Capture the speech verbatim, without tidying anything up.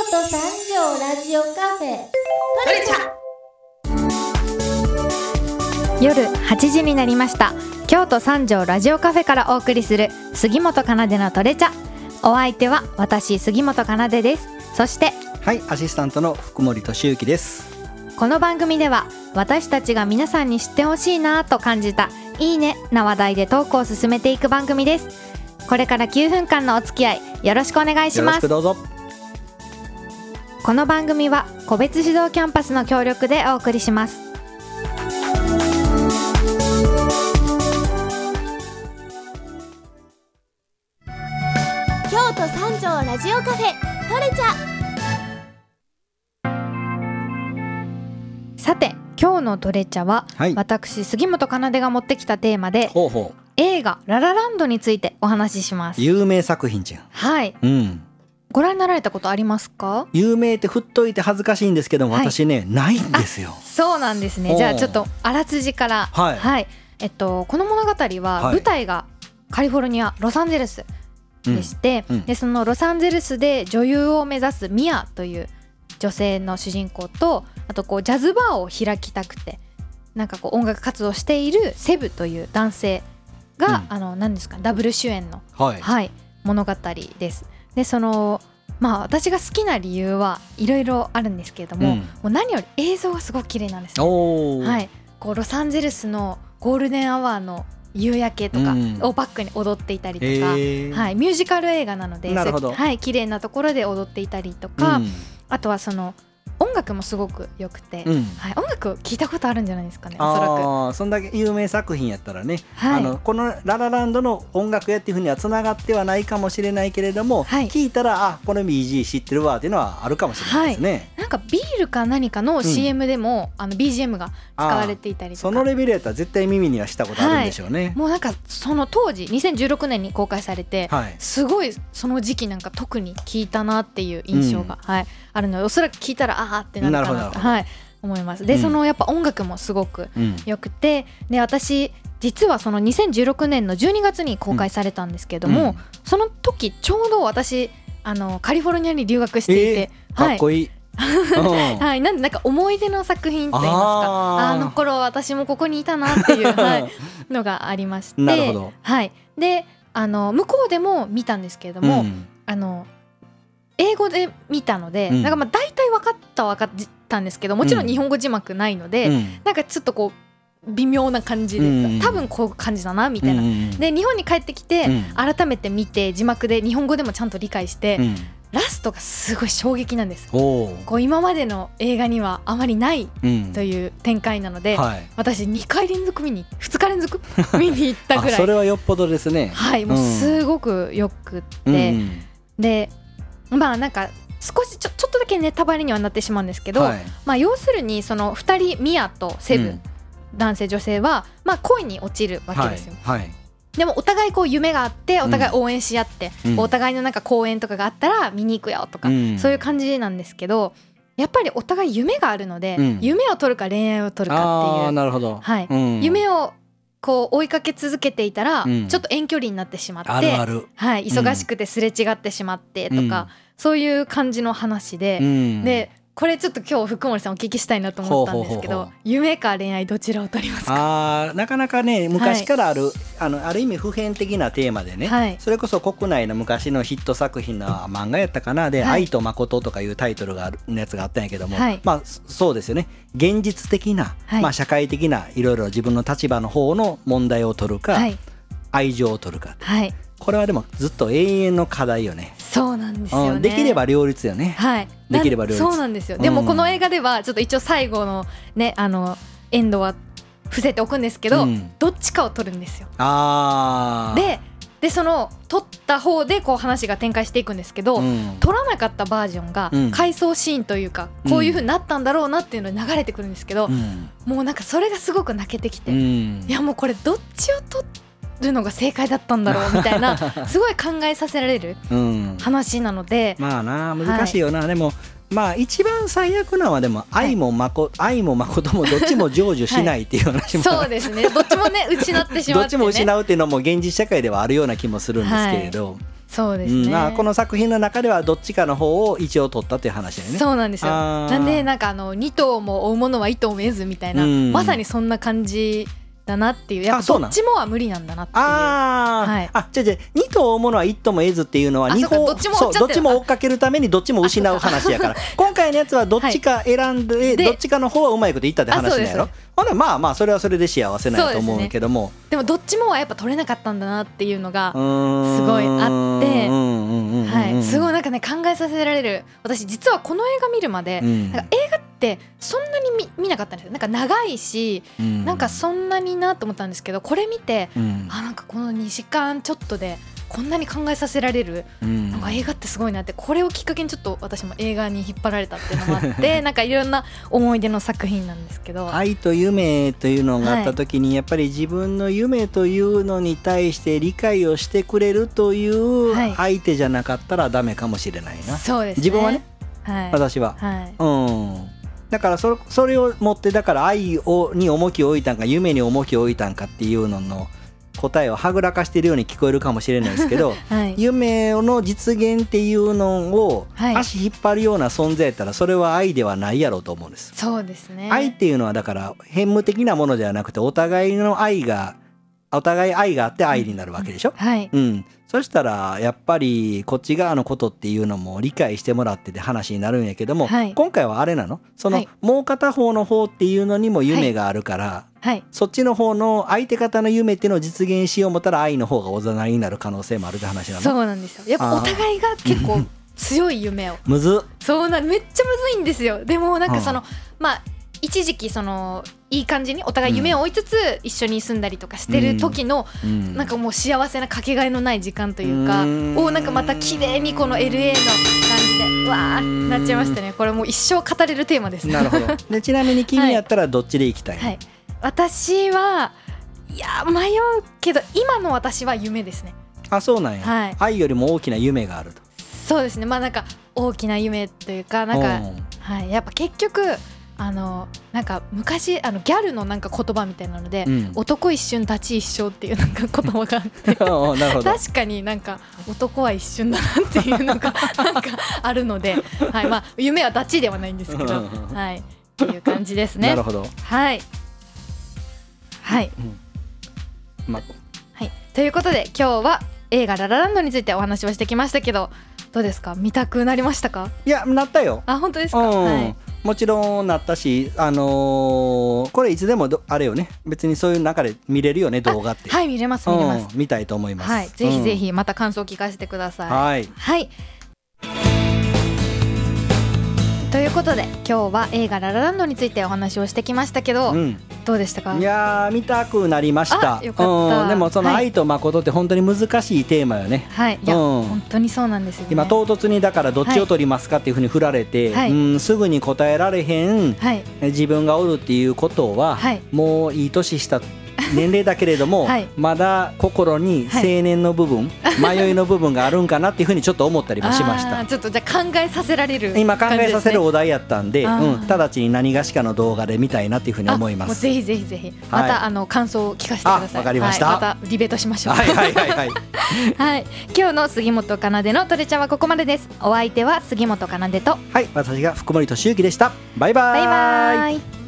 都三条ラジオカフェトレチャ。 夜はちじになりました。京都三条ラジオカフェからお送りする杉本奏でのトレチャ。お相手は私杉本奏でです。そしてはいアシスタントの福森俊之です。 この番組では私たちが皆さんに知ってほしいなと感じたいいねな話題でトークを進めていく番組です。これからきゅうふんかんのお付き合いよろしくお願いします。 よろしくどうぞ。 この番組は個別指導キャンパスの協力でお送りします。 京都三条ラジオカフェトレチャ。 さて今日のトレチャは、はい、私杉本奏が持ってきたテーマでほうほう映画ララランドについてお話しします。 有名作品じゃん。 はい、 うん、 ご覧になられたことありますか？ 有名って振っといて恥ずかしいんですけども、はい、私ねないんですよ。 そうなんですね。じゃあちょっとあらすじから、 はいはい、えっと、この物語は舞台がカリフォルニアロサンゼルスでして、うんうん、でそのロサンゼルスで女優を目指すミアという女性の主人公と、あとこうジャズバーを開きたくてなんかこう音楽活動しているセブという男性が、うん、あの何ですかダブル主演の、 はいはい、物語です。でそのまあ私が好きな理由はいろいろあるんですけれども、うん、もう何より映像がすごく綺麗なんですね。はい、こうロサンゼルスのゴールデンアワーの夕焼けとかをバックに踊っていたりとか、うんはい、ミュージカル映画なのでなるほど、 はい、綺麗なところで踊っていたりとか、うん、あとはその音楽もすごく良くて、うんはい、音楽聞いたことあるんじゃないですかね。おそらくあそんだけ有名作品やったらね、はい、あのこのララランドの音楽やっていう風にはつながってはないかもしれないけれども、はい、聞いたらあこの ビージー 知ってるわっていうのはあるかもしれないですね、はい、 なんかビールか何かの シーエム でも、うん、あの ビージーエム が使われていたりとか、 そのレベルやったら絶対耳にはしたことあるんでしょうね、はい、 もうなんかその当時にせんじゅうろくねんに公開されて、はい、すごいその時期なんか特に聞いたなっていう印象が、うんはい、あるのでおそらく聞いたらあーってなるかなと、はい、思います。で、うん、そのやっぱ音楽もすごく良くて、うん、で私実はそのにせんじゅうろくねんのじゅうにがつに公開されたんですけれども、うん、その時ちょうど私あのカリフォルニアに留学していて、 えー、かっこいい、 はいはい、なんでなんか思い出の作品といいますか あ, あの頃私もここにいたなっていう、はい、のがありましてなるほど、 はい、であの向こうでも見たんですけれども、うん、あの英語で見たので、うん、なんかまあ大体分かった分かったんですけどもちろん日本語字幕ないので、うん、なんかちょっとこう微妙な感じで、うん、多分こういう感じだなみたいな、うん、で日本に帰ってきて、うん、改めて見て字幕で日本語でもちゃんと理解して、うん、ラストがすごい衝撃なんです。こう今までの映画にはあまりないという展開なので、うんはい、私にかい連続見にふつか連続見に行ったぐらいそれはよっぽどですね。 はいもうすごくよくって、うん、でまあなんか少しち ょ, ちょっとだけネタバレにはなってしまうんですけど、はいまあ、要するにそのふたりミアとセブ、うん、男性女性はまあ恋に落ちるわけですよ、はいはい、でもお互いこう夢があってお互い応援し合って、うん、お互いのなんか公演とかがあったら見に行くよとか、うん、そういう感じなんですけどやっぱりお互い夢があるので、うん、夢を取るか恋愛を取るかっていうあなるほど、 はいうん、 夢をこう追いかけ続けていたら、うん、ちょっと遠距離になってしまってあるある、 はい、忙しくてすれ違ってしまってとか、うん、そういう感じの話で、うん、でこれちょっと今日福森さんお聞きしたいなと思ったんですけどほうほうほうほう夢か恋愛どちらを取りますか？ あなかなかね昔からある、はい、あのある意味普遍的なテーマでね、はい、それこそ国内の昔のヒット作品の漫画やったかなで、はい、愛と誠とかいうタイトルがあるやつがあったんやけども、はい、まあそうですよね現実的な、はいまあ、社会的ないろいろ自分の立場の方の問題を取るか、はい、愛情を取るか、はい、これはでもずっと永遠の課題よね。 そうなんですよね、 うん、できれば両立よね、はい、できれば両立そうなんですよ。でもこの映画ではちょっと一応最後のねあのエンドは伏せておくんですけど、うん、どっちかを取るんですよ。あででその取った方でこう話が展開していくんですけど、うん、取らなかったバージョンが回想シーンというか、うん、こういう風になったんだろうなっていうのに流れてくるんですけど、うん、もうなんかそれがすごく泣けてきて、うん、いやもうこれどっちを取るのが正解だったんだろうみたいなすごい考えさせられる話なので、 うん、まあな難しいよな、はい、でもまあ一番最悪なのはでも愛もまこ、はい、愛も誠もどっちも成就しないっていう話も、 はい、そうですねどっちもね失ってしまって、ね、 どっちも失うっていうのも現実社会ではあるような気もするんですけれど、はい、 そうですね、 うん、この作品の中ではどっちかの方を一応取ったという話だよね。 そうなんですよ。なんでなんかあのに頭も追うものは一頭も得ずみたいな、まさにそんな感じだなっていう、やっぱどっちもは無理なんだなっていう。 あ、はい、あ、じゃじゃに頭追うものは一頭も得ずっていうのはにほん、どっちもそうどっちも追っかけるためにどっちも失う話やから今回のやつはどっちか選んで、はい、どっちかの方はうまいこと言ったって話なんやろ。ほんでまあまあそれはそれで幸せなんやと思うけども、 で, ね、でもどっちもはやっぱ取れなかったんだなっていうのがすごいあって、はい、すごいなんかね考えさせられる。私実はこの映画見るまで、うん、なんか映画ってそんなに 見, 見なかったんですよ。なんか長いし、うん、なんかそんなになと思ったんですけど、これ見て、うん、あなんかこのにじかんちょっとでこんなに考えさせられる、うん、なんか映画ってすごいなって、これをきっかけにちょっと私も映画に引っ張られたっていうのもあってなんかいろんな思い出の作品なんですけど、 愛と夢というのがあった時に、はい、やっぱり自分の夢というのに対して理解をしてくれるという相手じゃなかったらダメかもしれないな、はい、 そうですね、 自分はね、 はい、 私は、 はい、 うんだから そ, それを持って、だから愛をに重きを置いたんか夢に重きを置いたんかっていうのの答えをはぐらかしているように聞こえるかもしれないですけど、はい、夢の実現っていうのを足引っ張るような存在やったらそれは愛ではないやろうと思うんです。 そうですね。 愛っていうのはだから変無的なものではなくて、お互いの愛がお互い愛があって愛になるわけでしょ、 うんはい、 うん、そしたらやっぱりこっち側のことっていうのも理解してもらってて話になるんやけども、はい、今回はあれなの、その、はい、もう片方の方っていうのにも夢があるから、はいはい、そっちの方の相手方の夢っていうのを実現しよう思ったら愛の方がおざなりになる可能性もあるって話なの。 そうなんですよ。やっぱお互いが結構強い夢をむずそうなめっちゃむずいんですよ。でもなんかその、うん、まあ一時期そのいい感じにお互い夢を追いつつ一緒に住んだりとかしてる時の、うん、なんかもう幸せなかけがえのない時間というか、うん、をなんかまた綺麗にこの エルエー の感じでわーなっちゃいましたね。これもう一生語れるテーマですね。 なるほど。でちなみに君やったらどっちで行きたいの？ はいはい、私はいや迷うけど今の私は夢ですね。 あ、そうなんや、 はい、 愛よりも大きな夢があると。 そうですね。まあなんか大きな夢というかなんか、はい、やっぱ結局あのなんか昔あのギャルのなんか言葉みたいなので、うん、男一瞬立ち一生っていうなんか言葉があって確かになんか男は一瞬だなっていうのがなんかあるので、はい、まあ夢は立ちではないんですけどはいっていう感じですね。 なるほど。 はいはい、うんまはい、ということで今日は映画ララランドについてお話をしてきましたけど、どうですか、見たくなりましたか？ いやなったよ。 あ、本当ですか？ うん、 はい、 もちろんなったし、あのー、これいつでもあれよね、別にそういう中で見れるよね動画って。 はい、見れます見れます、 うん、見たいと思います、 はい、ぜひぜひまた感想を聞かせてください、 うん、はい、 はい、ということで今日は映画ララランドについてお話をしてきましたけど、うん、どうでしたか？ いや見たくなりました。 よかった、 うん、でもその愛と誠って本当に難しいテーマよね。 はい、いや、うん、本当にそうなんですよね。 今唐突にだからどっちを取りますかっていうふうに振られて、はい、うん、すぐに答えられへん、はい、自分がおるっていうことは、はい、もういい年した年齢だけれども、はい、まだ心に青年の部分、はい、迷いの部分があるんかなっていうふうにちょっと思ったりもしました。 ちょっとじゃあ考えさせられる、 今考えさせるお題やったんで、うん、直ちに何がしかの動画で見たいなっていうふうに思います。 もうぜひぜひぜひまた、はい、あの感想を聞かせてください。 わかりました、 はい、またディベートしましょう。 はいはいはいはい、 はい、今日の杉本かなでのトレチャはここまでです。お相手は杉本かなでと、 はい、私が福森俊之でした。バイバイ。 バイバイ。